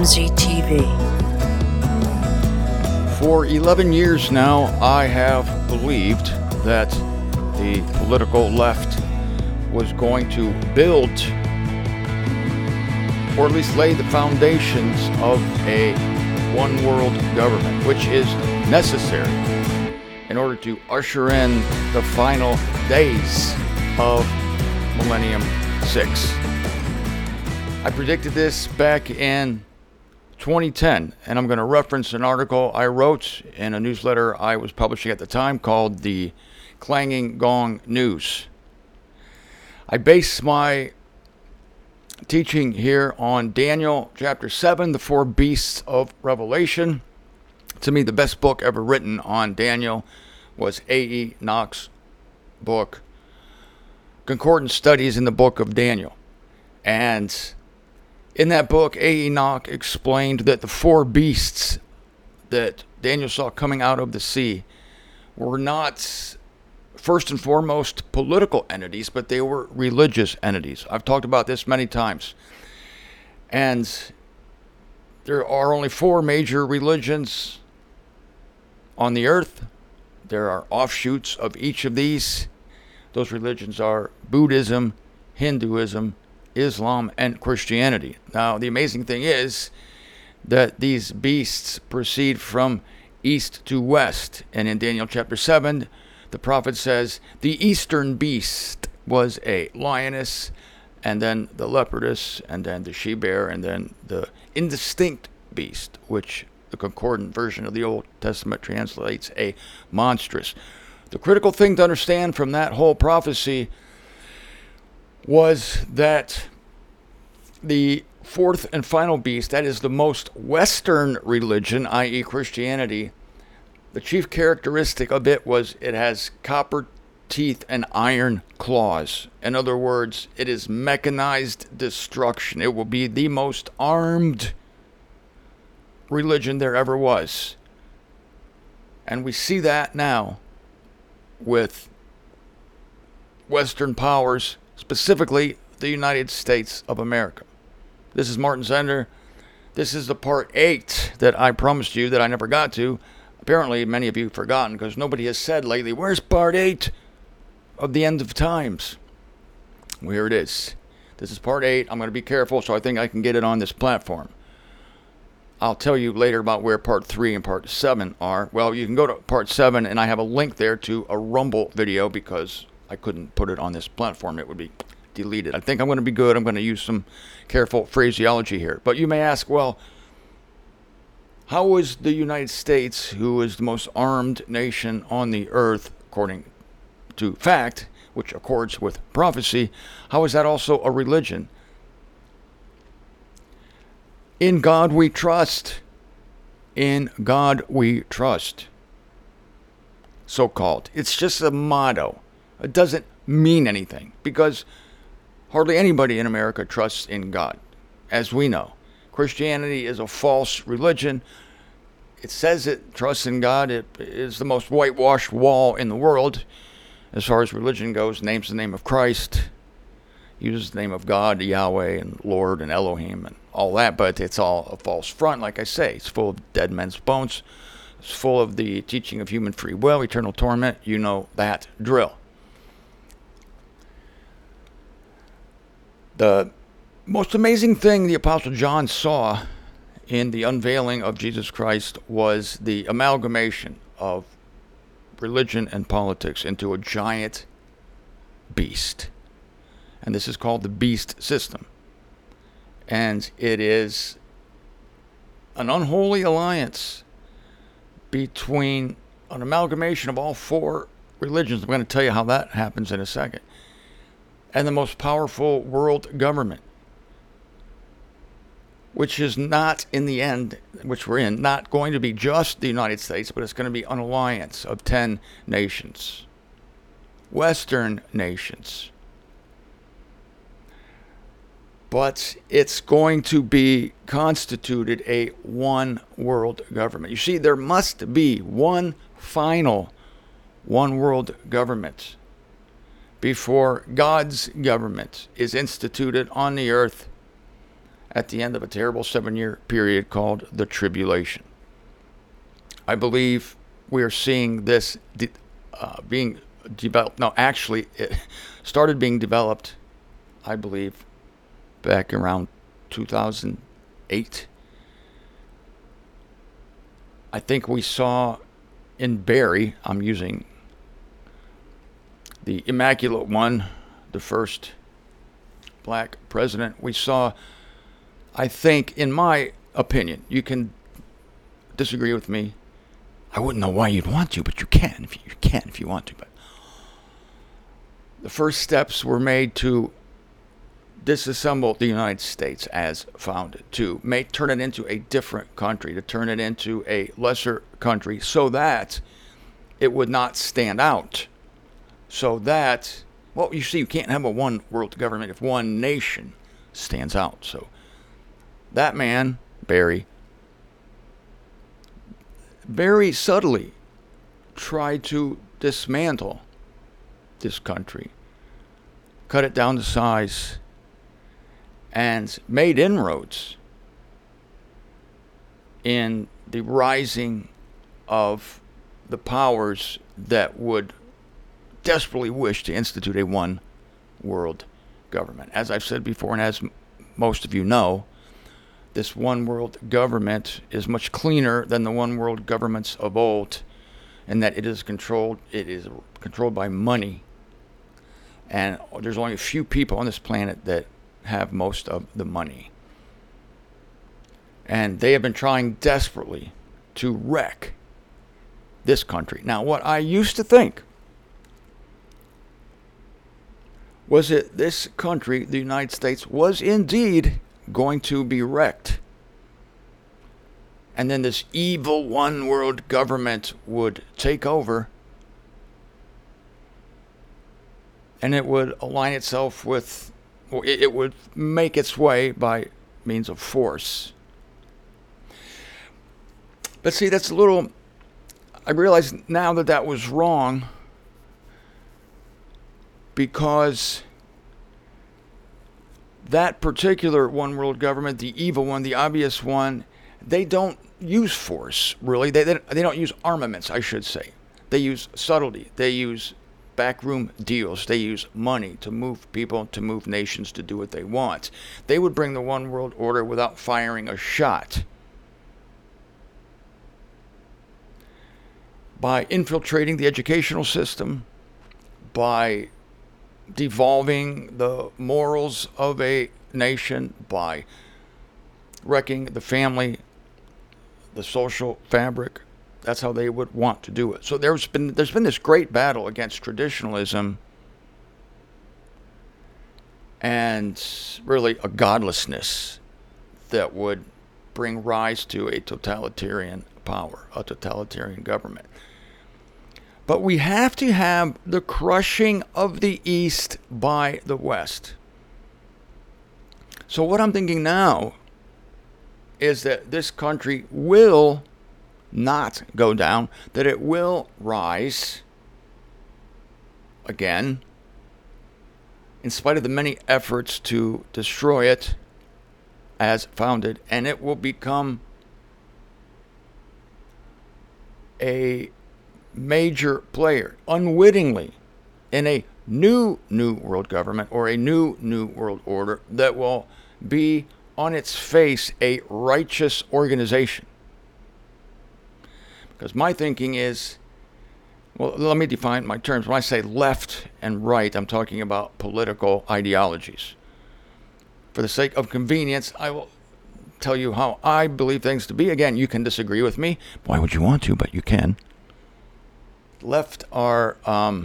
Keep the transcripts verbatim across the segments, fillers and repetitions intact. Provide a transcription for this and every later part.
M Z T V. For eleven years now, I have believed that the political left was going to build, or at least lay the foundations of a one-world government, which is necessary in order to usher in the final days of Millennium six. I predicted this back in twenty ten, and I'm going to reference an article I wrote in a newsletter I was publishing at the time called the Clanging Gong News. I base my teaching here on Daniel chapter seven, the four beasts of Revelation. To me, the best book ever written on Daniel was A E Nock's book, Concordant Studies in the Book of Daniel. And in that book, A E Nock explained that the four beasts that Daniel saw coming out of the sea were not first and foremost political entities, but they were religious entities. I've talked about this many times. And there are only four major religions on the earth. There are offshoots of each of these. Those religions are Buddhism, Hinduism, Islam, and Christianity. Now, the amazing thing is that these beasts proceed from east to west. And in Daniel chapter seven, the prophet says the eastern beast was a lioness, and then the leopardess, and then the she-bear, and then the indistinct beast, which the concordant version of the Old Testament translates a monstrous. The critical thing to understand from that whole prophecy was that the fourth and final beast, that is the most Western religion, that is. Christianity, the chief characteristic of it was it has copper teeth and iron claws. In other words, it is mechanized destruction. It will be the most armed religion there ever was. And we see that now with Western powers, specifically the United States of America. This is Martin Zender. This is the part eight that I promised you that I never got to. Apparently, many of you have forgotten because nobody has said lately, where's part eight of the end of times? Well, here it is. This is part eight. I'm going to be careful, so I think I can get it on this platform. I'll tell you later about where part three and part seven are. Well, you can go to part seven, and I have a link there to a Rumble video because I couldn't put it on this platform. It would be deleted. I think I'm going to be good. I'm going to use some careful phraseology here. But you may ask, well, how is the United States, who is the most armed nation on the earth, according to fact, which accords with prophecy, how is that also a religion? In God we trust. In God we trust. So-called. It's just a motto. It doesn't mean anything because hardly anybody in America trusts in God, as we know. Christianity is a false religion. It says it trusts in God. It is the most whitewashed wall in the world as far as religion goes. Names the name of Christ, uses the name of God, Yahweh, and Lord, and Elohim, and all that, but it's all a false front. Like I say, it's full of dead men's bones. It's full of the teaching of human free will, eternal torment. You know that drill. The most amazing thing the Apostle John saw in the unveiling of Jesus Christ was the amalgamation of religion and politics into a giant beast. And this is called the beast system. And it is an unholy alliance between an amalgamation of all four religions. I'm going to tell you how that happens in a second. And the most powerful world government, which is not in the end, which we're in, not going to be just the United States, but it's going to be an alliance of ten nations, Western nations. But it's going to be constituted a one world government. You see, there must be one final one world government before God's government is instituted on the earth at the end of a terrible seven-year period called the tribulation. I believe we are seeing this de- uh, being developed. No, actually, it started being developed, I believe, back around two thousand eight. I think we saw in Barry, I'm using the Immaculate One, the first black president, we saw, I think, in my opinion, you can disagree with me. I wouldn't know why you'd want to, but you can if you, you can if you want to. But the first steps were made to disassemble the United States as founded, to make turn it into a different country, to turn it into a lesser country, so that it would not stand out. So that, well, you see, you can't have a one world government if one nation stands out. So that man, Barry, very subtly tried to dismantle this country, cut it down to size, and made inroads in the rising of the powers that would desperately wish to institute a one world government. As I've said before, and as m- most of you know, this one world government is much cleaner than the one world governments of old, in that it is controlled, it is controlled by money. And there's only a few people on this planet that have most of the money. And they have been trying desperately to wreck this country. Now, what I used to think was that this country, the United States, was indeed going to be wrecked. And then this evil one world government would take over, and it would align itself with, well, it, it would make its way by means of force. But see, that's a little, I realize now that that was wrong, because that particular one world government, the evil one, the obvious one, they don't use force, really. They, they, they don't use armaments, I should say. They use subtlety. They use backroom deals. They use money to move people, to move nations to do what they want. They would bring the one world order without firing a shot. By infiltrating the educational system, by devolving the morals of a nation, by wrecking the family, the social fabric. That's how they would want to do it. So there's been there's been this great battle against traditionalism and really a godlessness that would bring rise to a totalitarian power, a totalitarian government. But we have to have the crushing of the East by the West. So what I'm thinking now is that this country will not go down, that it will rise again, in spite of the many efforts to destroy it as founded, and it will become a major player, unwittingly, in a new, new world government or a new, new world order that will be on its face a righteous organization. Because my thinking is, well, let me define my terms. When I say left and right, I'm talking about political ideologies. For the sake of convenience, I will tell you how I believe things to be. Again, you can disagree with me. Why would you want to? But you can. Left are um,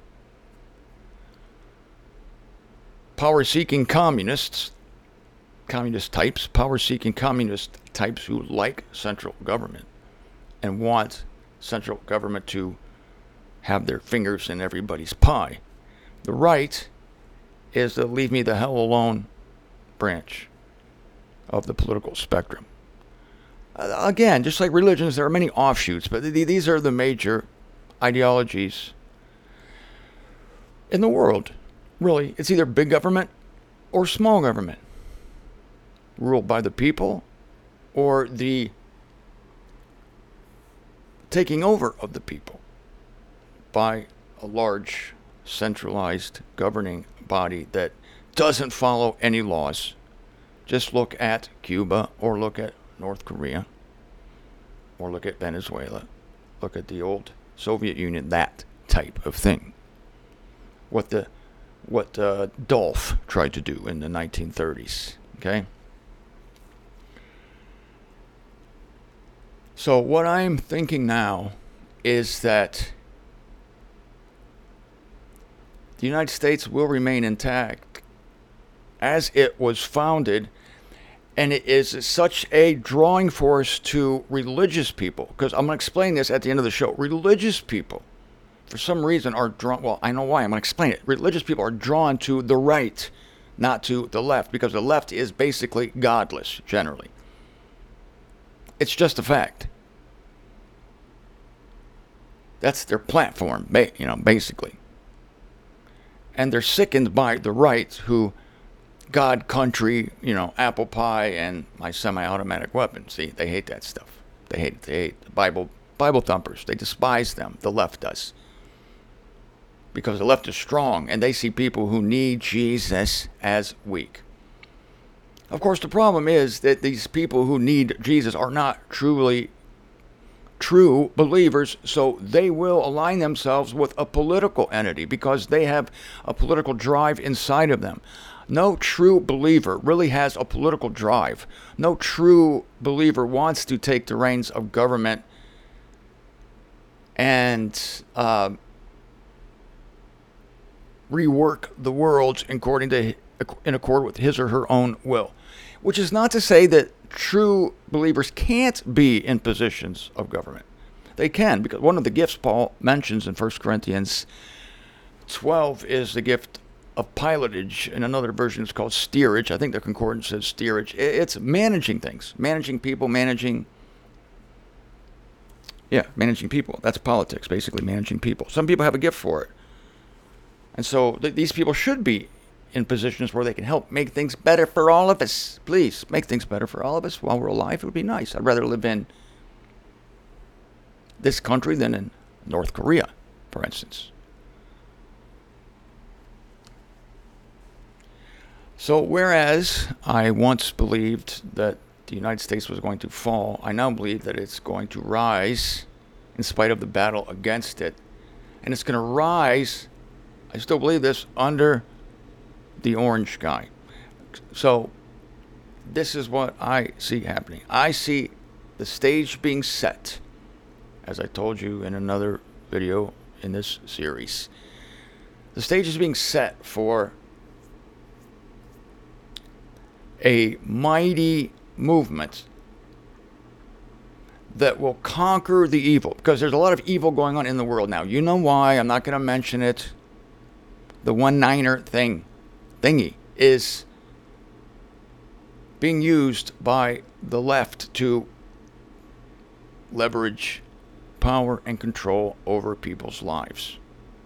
power-seeking communists, communist types, power-seeking communist types who like central government and want central government to have their fingers in everybody's pie. The right is the leave me the hell alone branch of the political spectrum. Uh, again, just like religions, there are many offshoots, but th- these are the major ideologies in the world. Really, it's either big government or small government. rule by the people or the taking over of the people by a large centralized governing body that doesn't follow any laws. Just look at Cuba, or look at North Korea, or look at Venezuela. Look at the old Soviet Union, that type of thing. What the what uh, Dolph tried to do in the nineteen thirties, okay? So what I'm thinking now is that the United States will remain intact as it was founded, and it is such a drawing force to religious people, because I'm going to explain this at the end of the show. Religious people, for some reason, are drawn, well, I know why, I'm going to explain it. Religious people are drawn to the right, not to the left, because the left is basically godless, generally. It's just a fact. That's their platform, you know, basically. And they're sickened by the right, who God, country, you know, apple pie, and my semi-automatic weapon. See, they hate that stuff. They hate it. They hate the Bible, Bible thumpers. They despise them. The left does. Because the left is strong, and they see people who need Jesus as weak. Of course, the problem is that these people who need Jesus are not truly true believers, so they will align themselves with a political entity because they have a political drive inside of them. No true believer really has a political drive. No true believer wants to take the reins of government and uh, rework the world according to in accord with his or her own will. Which is not to say that true believers can't be in positions of government. They can, because one of the gifts Paul mentions in First Corinthians twelve is the gift of pilotage. In another version, it's called steerage. I think the concordance says steerage. It's managing things, managing people, managing, yeah, managing people. That's politics, basically, managing people. Some people have a gift for it. And so th- these people should be in positions where they can help make things better for all of us. Please, make things better for all of us while we're alive. It would be nice. I'd rather live in this country than in North Korea, for instance. So whereas I once believed that the United States was going to fall, I now believe that it's going to rise in spite of the battle against it. And it's going to rise, I still believe this, under the orange guy. So this is what I see happening. I see the stage being set, as I told you in another video in this series. The stage is being set for a mighty movement that will conquer the evil, because there's a lot of evil going on in the world now. You know why? I'm not going to mention it. The one-niner thing, thingy, is being used by the left to leverage power and control over people's lives.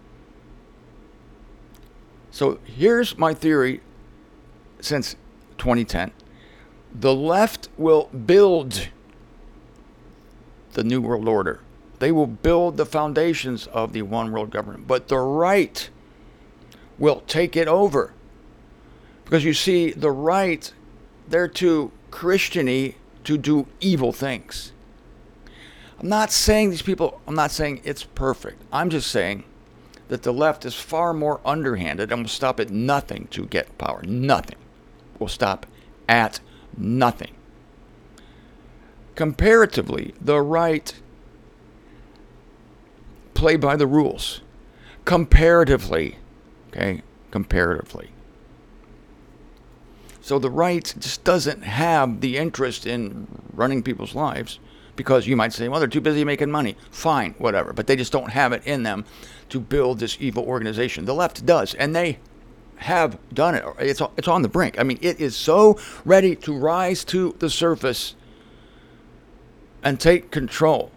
So here's my theory since twenty ten. The left will build the New World Order. They will build the foundations of the one world government. But the right will take it over. Because you see, the right, they're too Christian-y to do evil things. I'm not saying these people, I'm not saying it's perfect. I'm just saying that the left is far more underhanded and will stop at nothing to get power. Nothing. Will stop at nothing. Comparatively, the right play by the rules. Comparatively. Okay? Comparatively. So the right just doesn't have the interest in running people's lives, because you might say, well, they're too busy making money. Fine, whatever. But they just don't have it in them to build this evil organization. The left does, and they have done it. It's it's on the brink. I mean, it is so ready to rise to the surface and take control.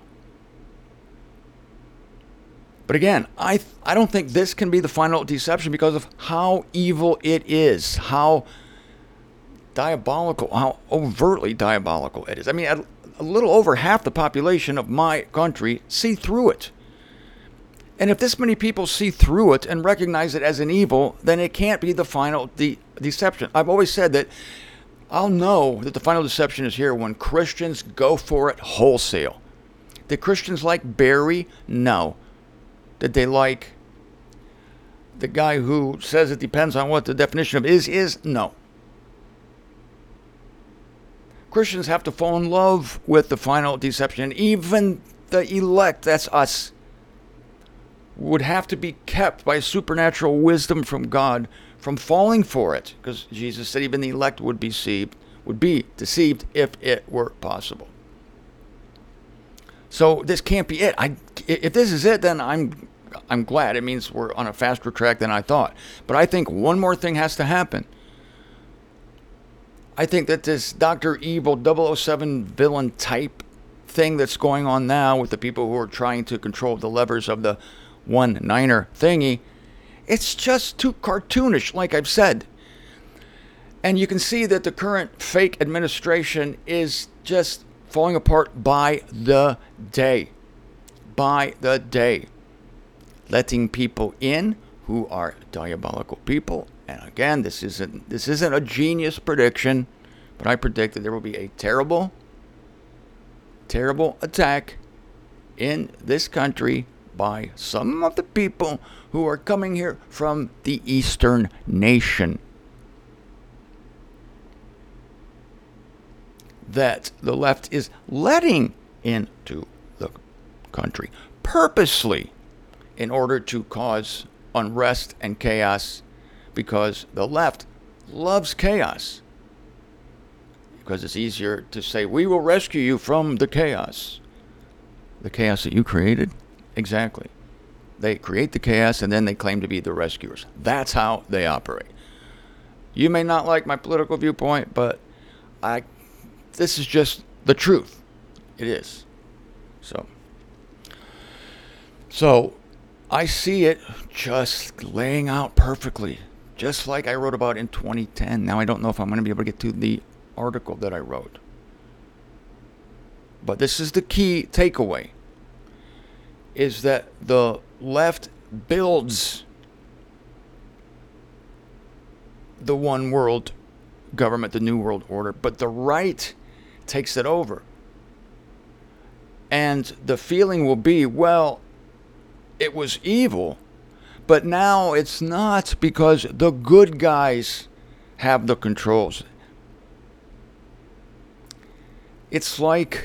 But again, I I don't think this can be the final deception because of how evil it is, how diabolical, how overtly diabolical it is. I mean, a, a little over half the population of my country see through it. And if this many people see through it and recognize it as an evil, then it can't be the final de- deception. I've always said that I'll know that the final deception is here when Christians go for it wholesale. Did Christians like Barry? No. Did they like the guy who says it depends on what the definition of is is? No. Christians have to fall in love with the final deception. Even the elect, that's us, would have to be kept by supernatural wisdom from God from falling for it, because Jesus said even the elect would be deceived, would be deceived if it were possible. So this can't be it. I, if this is it, then I'm I'm glad. It means we're on a faster track than I thought. But I think one more thing has to happen. I think that this Doctor Evil double oh seven villain type thing that's going on now with the people who are trying to control the levers of the one-niner thingy, it's just too cartoonish, like I've said. And you can see that the current fake administration is just falling apart by the day. By the day. Letting people in who are diabolical people. And again, this isn't this isn't a genius prediction, but I predict that there will be a terrible, terrible attack in this country by some of the people who are coming here from the Eastern nation. That the left is letting into the country purposely in order to cause unrest and chaos, because the left loves chaos. Because it's easier to say, we will rescue you from the chaos. The chaos that you created? Exactly. They create the chaos and then they claim to be the rescuers. That's how they operate. You may not like my political viewpoint, but I this is just the truth. It is. So, so I see it just laying out perfectly, just like I wrote about in twenty ten. Now I don't know if I'm going to be able to get to the article that I wrote. But this is the key takeaway, is that the left builds the one world government, the new world order, but the right takes it over. And the feeling will be, well, it was evil, but now it's not, because the good guys have the controls. It's like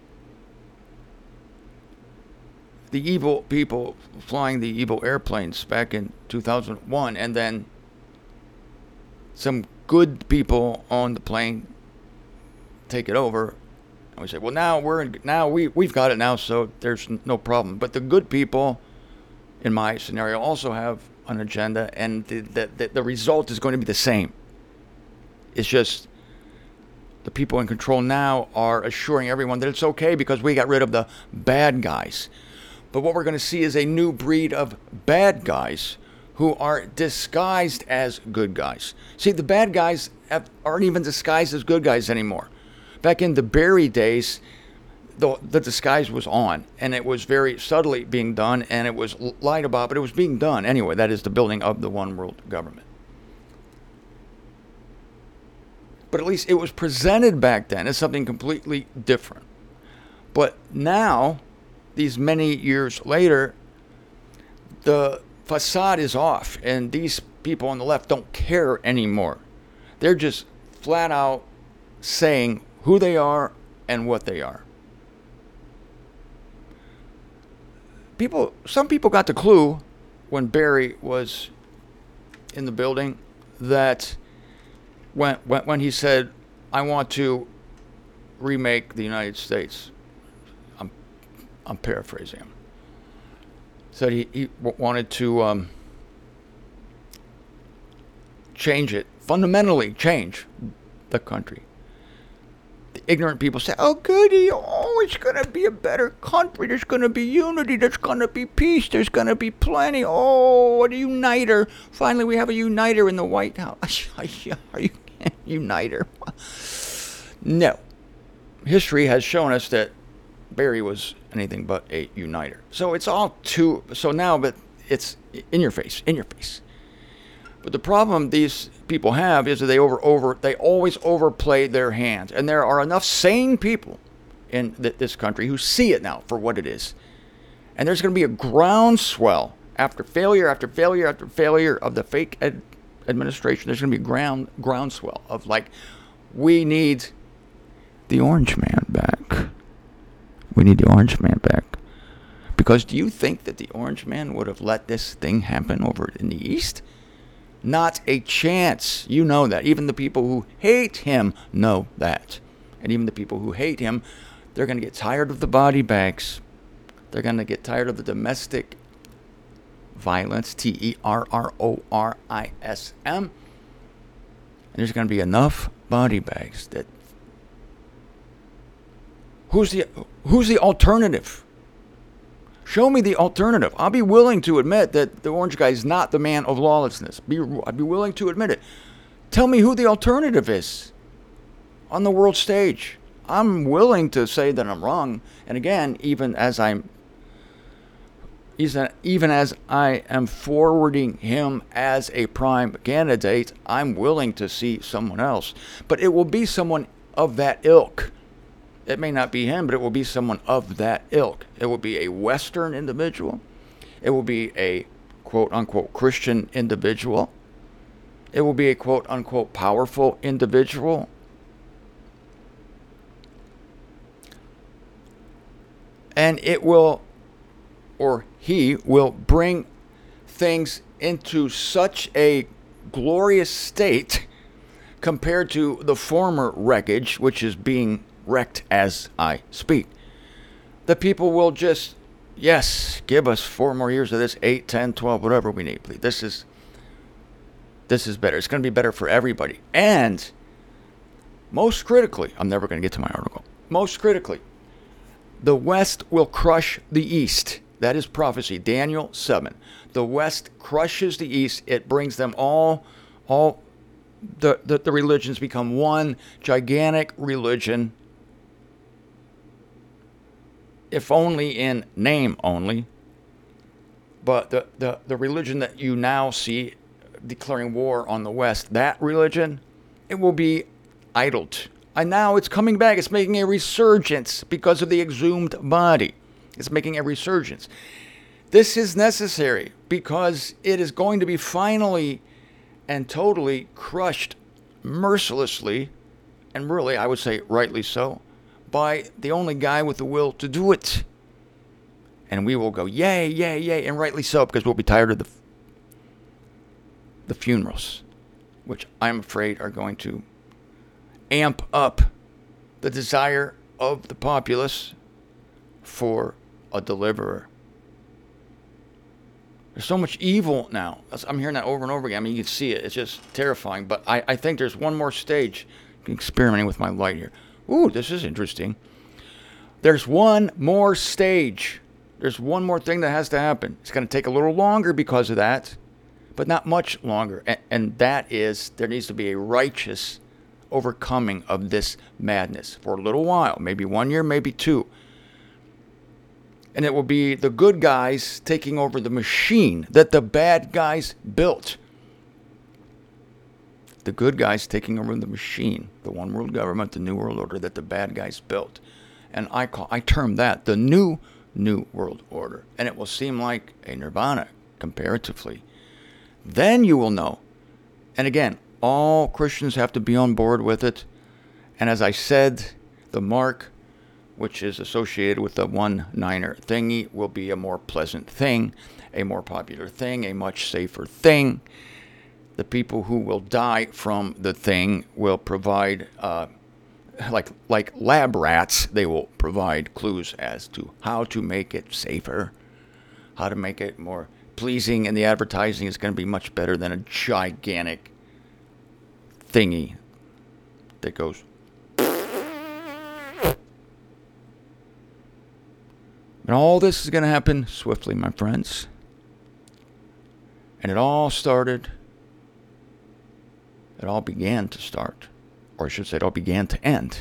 the evil people flying the evil airplanes back in two thousand one, and then some good people on the plane take it over, and we say, well, now we're in, now we we've got it now, so there's no problem. But the good people, in my scenario, also have an agenda, and the the, the, the result is going to be the same. It's just the people in control now are assuring everyone that it's okay because we got rid of the bad guys. But what we're going to see is a new breed of bad guys who are disguised as good guys. See, the bad guys have, aren't even disguised as good guys anymore. Back in the Barry days, the, the disguise was on, and it was very subtly being done, and it was lied about, but it was being done anyway. That is the building of the one world government. But at least it was presented back then as something completely different. But now, these many years later, the facade is off, and these people on the left don't care anymore. They're just flat out saying who they are and what they are. People, some people got the clue when Barry was in the building that when when, when he said, "I want to remake the United States." I'm I'm paraphrasing him. Said he, he wanted to um, change it, fundamentally change the country. The ignorant people say, oh, goody, oh, it's going to be a better country. There's going to be unity. There's going to be peace. There's going to be plenty. Oh, what a uniter. Finally, we have a uniter in the White House. Are you, Uniter. No. History has shown us that Barry was anything but a uniter. So it's all too, so now, but it's in your face, in your face. But the problem these people have is that they over, over, they always overplay their hands. And there are enough sane people in th- this country who see it now for what it is. And there's going to be a groundswell after failure, after failure, after failure of the fake ed- administration. There's going to be a ground, groundswell of like, we need the Orange Man back. We need the Orange Man back. Because do you think that the Orange Man would have let this thing happen over in the East? Not a chance. You know that. Even the people who hate him know that. And even the people who hate him, they're going to get tired of the body bags. They're going to get tired of the domestic violence, T E R R O R I S M. And there's going to be enough body bags that Who's the who's the alternative? Show me the alternative. I'll be willing to admit that the orange guy is not the man of lawlessness. Be, I'd be willing to admit it. Tell me who the alternative is on the world stage. I'm willing to say that I'm wrong. And again, even as I'm even as I am forwarding him as a prime candidate, I'm willing to see someone else. But it will be someone of that ilk. It may not be him, but it will be someone of that ilk. It will be a Western individual. It will be a quote-unquote Christian individual. It will be a quote-unquote powerful individual. And it will, or he will bring things into such a glorious state compared to the former wreckage, which is being wrecked as I speak. The people will just, yes, give us four more years of this, eight, ten, twelve, whatever we need, please. This is, this is better. It's going to be better for everybody. And most critically, I'm never going to get to my article. Most critically, the West will crush the East. That is prophecy. Daniel seven. The West crushes the East. It brings them all, all the, the, the religions become one gigantic religion. If only in name only. But the, the, the religion that you now see declaring war on the West, that religion, it will be idled. And now it's coming back. It's making a resurgence because of the exhumed body. It's making a resurgence. This is necessary because it is going to be finally and totally crushed mercilessly, and really, I would say rightly so, by the only guy with the will to do it. And we will go, yay, yay, yay, and rightly so, because we'll be tired of the, the funerals, which I'm afraid are going to amp up the desire of the populace for a deliverer. There's so much evil now. I'm hearing that over and over again. I mean, you can see it. It's just terrifying. But I, I think there's one more stage. I'm experimenting with my light here. Ooh, this is interesting. There's one more stage. There's one more thing that has to happen. It's going to take a little longer because of that, but not much longer. And, and that is, there needs to be a righteous overcoming of this madness for a little while. Maybe one year, maybe two. And it will be the good guys taking over the machine that the bad guys built. The good guys taking over the machine, the one world government, the new world order that the bad guys built. And I call, I term that the new, new world order. And it will seem like a nirvana comparatively. Then you will know. And again, all Christians have to be on board with it. And as I said, the mark, which is associated with the one-niner thingy, will be a more pleasant thing, a more popular thing, a much safer thing. The people who will die from the thing will provide, uh, like like lab rats, they will provide clues as to how to make it safer, how to make it more pleasing, and the advertising is going to be much better than a gigantic thingy that goes. And all this is going to happen swiftly, my friends. And it all started It all began to start, or I should say, it all began to end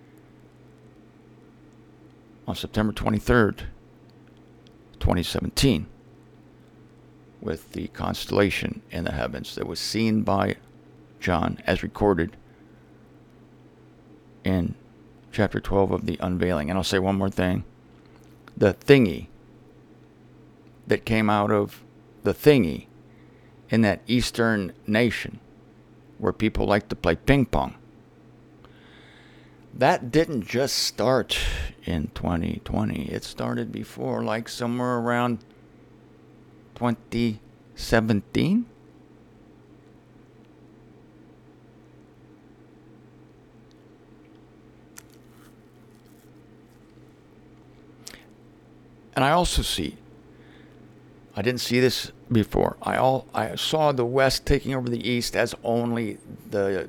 on September twenty-third, twenty seventeen, with the constellation in the heavens that was seen by John as recorded in chapter twelve of the Unveiling. And I'll say one more thing. The thingy that came out of the thingy in that eastern nation where people like to play ping pong, that didn't just start in twenty twenty. It started before, like somewhere around twenty seventeen. And I also see, I didn't see this before, I all I saw the West taking over the East as only the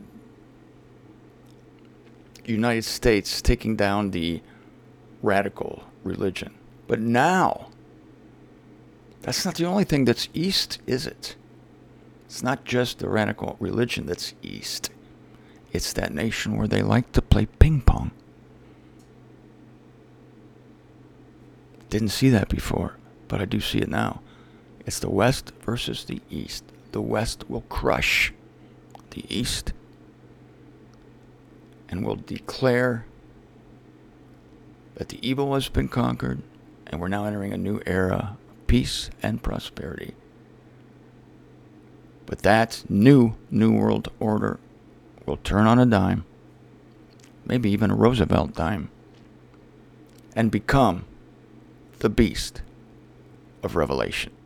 United States taking down the radical religion. But now, that's not the only thing that's East, is it? It's not just the radical religion that's East. It's that nation where they like to play ping pong. Didn't see that before, but I do see it now. It's the West versus the East. The West will crush the East and will declare that the evil has been conquered and we're now entering a new era of peace and prosperity. But that new, new world order will turn on a dime, maybe even a Roosevelt dime, and become the beast of Revelation.